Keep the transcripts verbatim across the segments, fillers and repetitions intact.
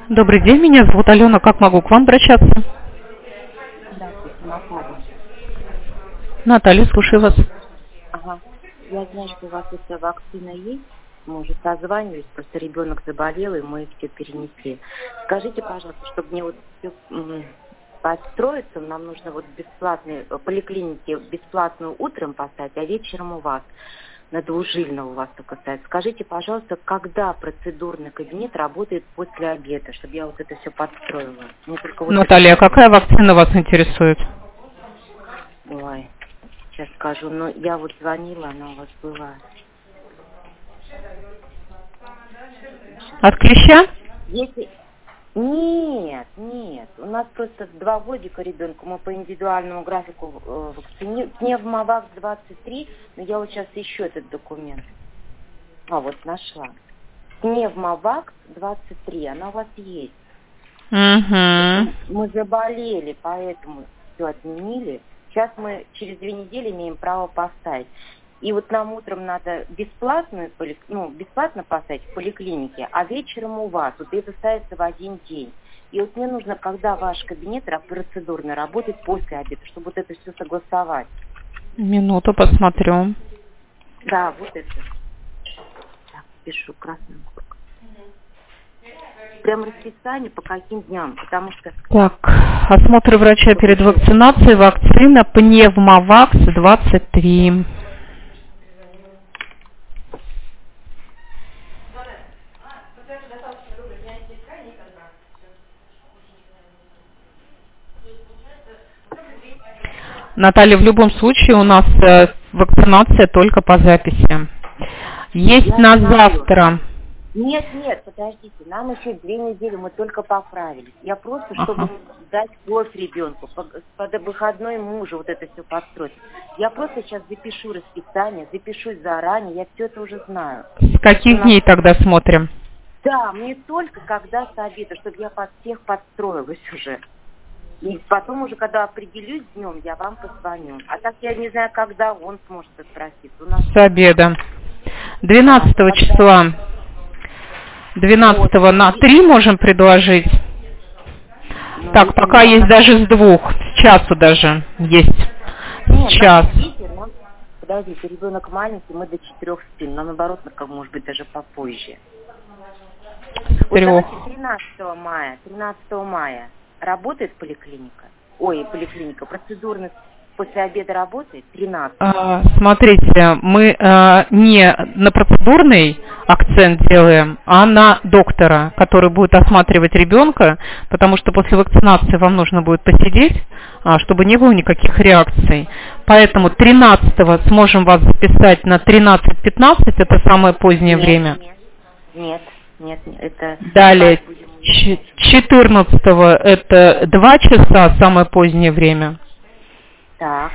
Добрый день, меня зовут Алена. Как могу к вам обращаться? Здравствуйте, Наталья. Наталья, слушаю вас. Ага. Я знаю, что у вас эта вакцина есть. Мы уже созванивались, просто ребенок заболел, и мы все перенесли. Скажите, пожалуйста, чтобы мне вот все подстроиться, нам нужно вот бесплатные поликлиники бесплатную утром поставить, а вечером у вас. На двужильного у вас только ставить. Скажите, пожалуйста, когда процедурный кабинет работает после обеда, чтобы я вот это все подстроила? Мне только вот Наталья, это... а какая вакцина вас интересует? Ой, сейчас скажу. Но я вот звонила, она у вас была. От клеща? Если... Нет, нет. У нас просто два годика ребенку. Мы по индивидуальному графику э, вакцини... Пневмовакс двадцать три, но я вот сейчас ищу этот документ. А, вот нашла. Пневмовакс двадцать три, она у вас есть. Угу. Мы заболели, поэтому все отменили. Сейчас мы через две недели имеем право поставить. И вот нам утром надо бесплатную, ну, бесплатно поставить в поликлинике, а вечером у вас. Вот это ставится в один день. И вот мне нужно, когда ваш кабинет процедурный работает после обеда, чтобы вот это все согласовать. Минуту, посмотрю. Да, вот это. Так, пишу красным. Прям расписание по каким дням, потому что... Так, осмотр врача перед вакцинацией, вакцина Пневмовакс двадцать три. Наталья, в любом случае у нас э, вакцинация только по записи. Есть Я на знаю. завтра. Нет, нет, подождите, нам еще две недели, мы только поправились. Я просто, чтобы Ага. дать кровь ребенку, под, под выходной мужу вот это все построить. Я просто сейчас запишу расписание, запишусь заранее, я все это уже знаю. С каких нас... дней тогда смотрим? Да, мне только когда с обеда, чтобы я под всех подстроилась уже. И потом уже, когда определюсь днем, я вам позвоню. А так я не знаю, когда он сможет отпроситься. У нас... С обеда. двенадцатого числа. двенадцатого на три можем предложить. Ну, Так, пока меня... есть даже с двух. С часу даже есть. Нет, Сейчас. видите, нам... Подождите, ребенок маленький, мы до четырех спим. Но наоборот, как может быть даже попозже. С Вот трех. давайте тринадцатого мая. тринадцатого мая работает поликлиника? Ой, поликлиника. Процедурный после обеда работает? тринадцатого. А, смотрите, мы а, не на процедурный акцент делаем, а на доктора, который будет осматривать ребенка, потому что после вакцинации вам нужно будет посидеть, а, чтобы не было никаких реакций. Поэтому тринадцатого сможем вас записать на тринадцать пятнадцать, это самое позднее Нет, время. Нет, нет, нет, нет, это... Далее, четырнадцатого это два часа, самое позднее время. Так.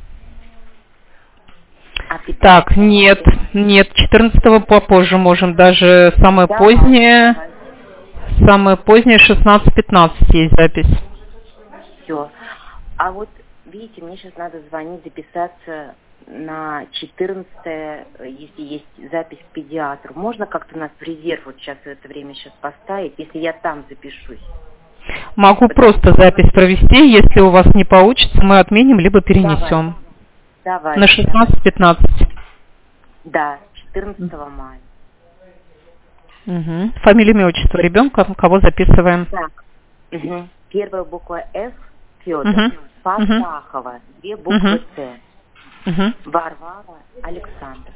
А Так, нет, нет, четырнадцатого попозже можем, даже самое да, позднее, давай. самое позднее шестнадцать пятнадцать есть запись. Все. А вот, видите, мне сейчас надо звонить, записаться на четырнадцатое, если есть запись к педиатру. Можно как-то нас в резерв вот сейчас в это время сейчас поставить, если я там запишусь? Могу Потому... просто запись провести, если у вас не получится, мы отменим, либо перенесем. Давай. На шестнадцать пятнадцать. Да, четырнадцатого мая. Угу. Фамилия, имя, отчество ребенка, кого записываем? Так. Угу. Первая буква Ф, Федор. Угу. Фатахова. Угу. Две буквы Угу. Т. Угу. Варвара, Александр.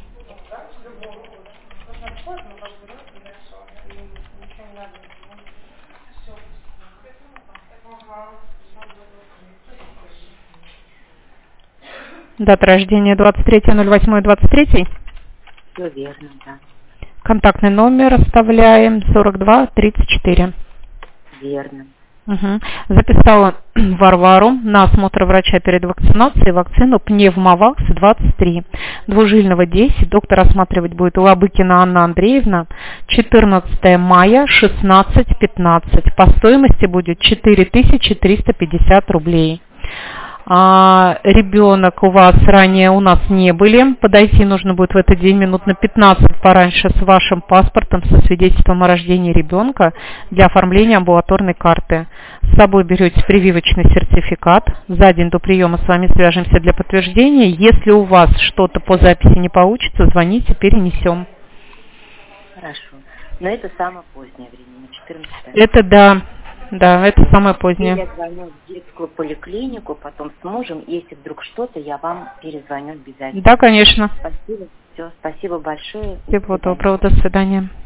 Дата рождения двадцать третье ноль восьмое двадцать три. Все верно, да. Контактный номер оставляем сорок два тридцать четыре. Верно. Угу. Записала Варвару на осмотр врача перед вакцинацией вакцину Пневмовакс двадцать три. Двужильного десять. Доктор осматривать будет Лобыкина Анна Андреевна. четырнадцатого мая шестнадцать пятнадцать. По стоимости будет четыре тысячи триста пятьдесят рублей. а ребенок у вас ранее у нас не были, подойти нужно будет в этот день минут на пятнадцать пораньше с вашим паспортом, со свидетельством о рождении ребенка для оформления амбулаторной карты. С собой берете прививочный сертификат, за день до приема с вами свяжемся для подтверждения. Если у вас что-то по записи не получится, звоните, перенесем. Хорошо. Но это самое позднее время, на четырнадцатое. Это да. Да, это самое позднее. Я звоню в детскую поликлинику, потом с мужем. Если вдруг что-то, я вам перезвоню обязательно. Да, конечно. Спасибо. Все, спасибо большое. Всего доброго, до свидания.